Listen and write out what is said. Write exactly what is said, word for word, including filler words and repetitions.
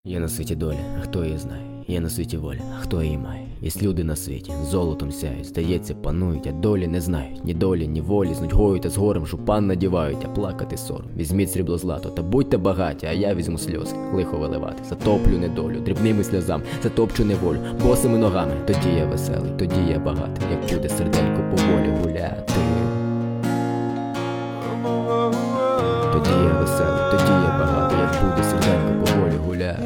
Є на світі доля, а хто її знає? Є на світі воля, а хто її має? Єсть люди на світі, золотом сяють, здається, панують, а долі не знають. Ні долі, ні волі, з нудьгою та з горем жупан надівають, а плакати сором. Візьміть срібло злато, та будьте багаті, а я візьму сльози, лихо виливати. Затоплю недолю, дрібними сльозам, затопчу неволю, босими ногами. Тоді я веселий, тоді я багатий, як буде серденько поволі гуляти. Тоді я веселий, тоді я багатий, як буде серденько поволі гуляти.